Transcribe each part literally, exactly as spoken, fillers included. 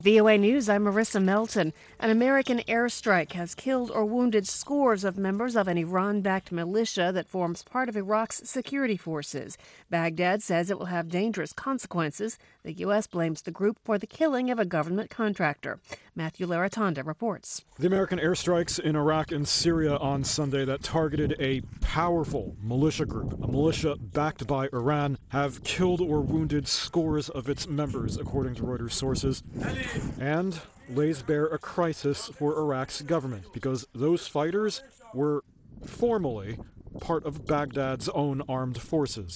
V O A News, I'm Marissa Melton. An American airstrike has killed or wounded scores of members of an Iran-backed militia that forms part of Iraq's security forces. Baghdad says it will have dangerous consequences. The U S blames the group for the killing of a government contractor. Matthew Laratonda reports. The American airstrikes in Iraq and Syria on Sunday that targeted a powerful militia group, a militia backed by Iran, have killed or wounded scores of its members, according to Reuters sources, and lays bare a crisis for Iraq's government because those fighters were formally part of Baghdad's own armed forces.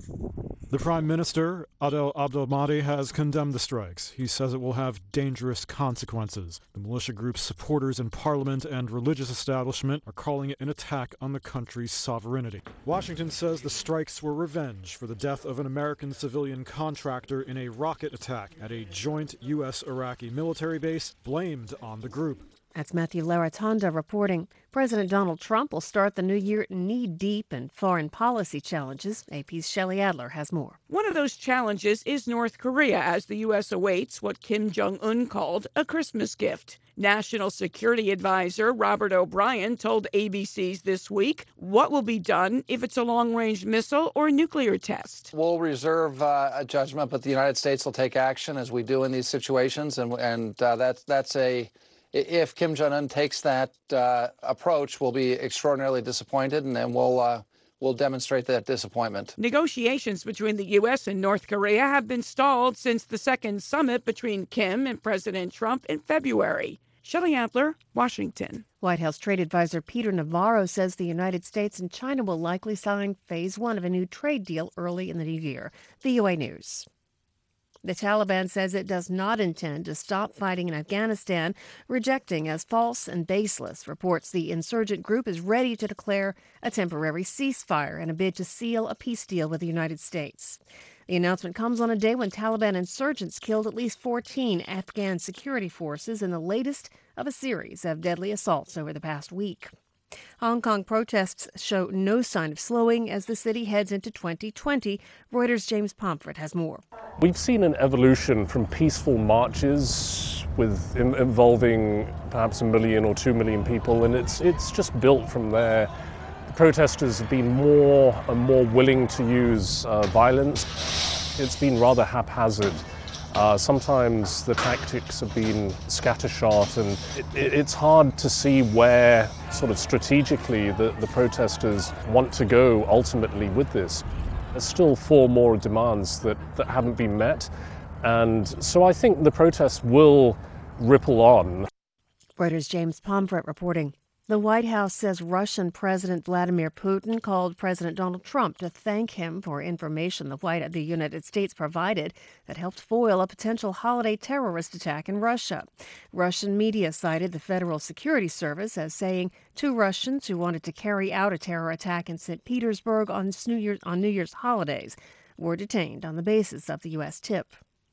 The Prime Minister, Adel Abdel-Mahdi, has condemned the strikes. He says it will have dangerous consequences. The militia group's supporters in parliament and religious establishment are calling it an attack on the country's sovereignty. Washington says the strikes were revenge for the death of an American civilian contractor in a rocket attack at a joint U S-Iraqi military base blamed on the group. That's Matthew Laratonda reporting. President Donald Trump will start the new year knee-deep in foreign policy challenges. A P's Shelley Adler has more. One of those challenges is North Korea, as the U S awaits what Kim Jong-un called a Christmas gift. National Security Advisor Robert O'Brien told A B C's This Week what will be done if it's a long-range missile or nuclear test. We'll reserve uh, a judgment, but the United States will take action as we do in these situations, and, and uh, that's, that's a... If Kim Jong-un takes that uh, approach, we'll be extraordinarily disappointed, and then we'll uh, we'll demonstrate that disappointment. Negotiations between the U S and North Korea have been stalled since the second summit between Kim and President Trump in February. Shelley Adler, Washington. White House trade advisor Peter Navarro says the United States and China will likely sign phase one of a new trade deal early in the new year. V O A News. The Taliban says it does not intend to stop fighting in Afghanistan, rejecting as false and baseless reports the insurgent group is ready to declare a temporary ceasefire in a bid to seal a peace deal with the United States. The announcement comes on a day when Taliban insurgents killed at least fourteen Afghan security forces in the latest of a series of deadly assaults over the past week. Hong Kong protests show no sign of slowing as the city heads into twenty twenty. Reuters' James Pomfret has more. We've seen an evolution from peaceful marches with in, involving perhaps a million or two million people, and it's it's just built from there. The protesters have been more and more willing to use uh, violence. It's been rather haphazard. Uh, sometimes the tactics have been scattershot, and it, it, it's hard to see where sort of strategically the, the protesters want to go ultimately with this. There's still four more demands that, that haven't been met, and so I think the protests will ripple on. Reuters' James Pomfret reporting. The White House says Russian President Vladimir Putin called President Donald Trump to thank him for information the White the United States provided that helped foil a potential holiday terrorist attack in Russia. Russian media cited the Federal Security Service as saying two Russians who wanted to carry out a terror attack in Saint Petersburg on New Year's, on New Year's holidays were detained on the basis of the U S tip.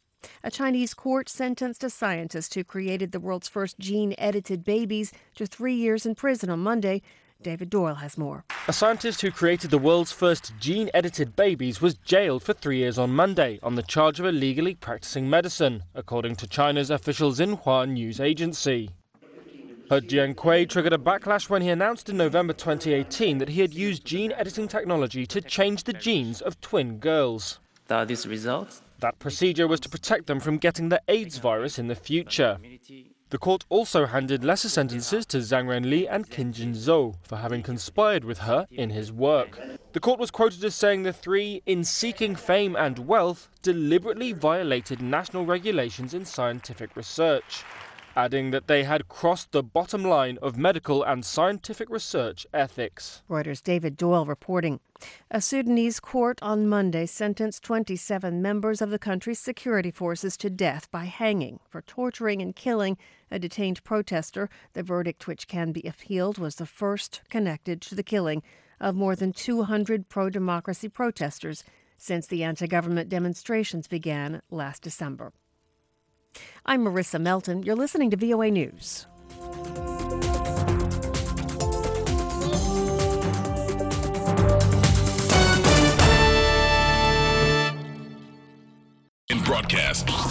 A Chinese court sentenced a scientist who created the world's first gene-edited babies to three years in prison on Monday. David Doyle has more. A scientist who created the world's first gene-edited babies was jailed for three years on Monday on the charge of illegally practicing medicine, according to China's official Xinhua news agency. He Jiankui triggered a backlash when he announced in November twenty eighteen that he had used gene-editing technology to change the genes of twin girls. Are these results? That procedure was to protect them from getting the AIDS virus in the future. The court also handed lesser sentences to Zhang Renli and Qin Jinzhou for having conspired with her in his work. The court was quoted as saying the three, in seeking fame and wealth, deliberately violated national regulations in scientific research, adding that they had crossed the bottom line of medical and scientific research ethics. Reuters' David Doyle reporting. A Sudanese court on Monday sentenced twenty-seven members of the country's security forces to death by hanging for torturing and killing a detained protester. The verdict, which can be appealed, was the first connected to the killing of more than two hundred pro-democracy protesters since the anti-government demonstrations began last December. I'm Marissa Melton. You're listening to V O A News. In broadcast.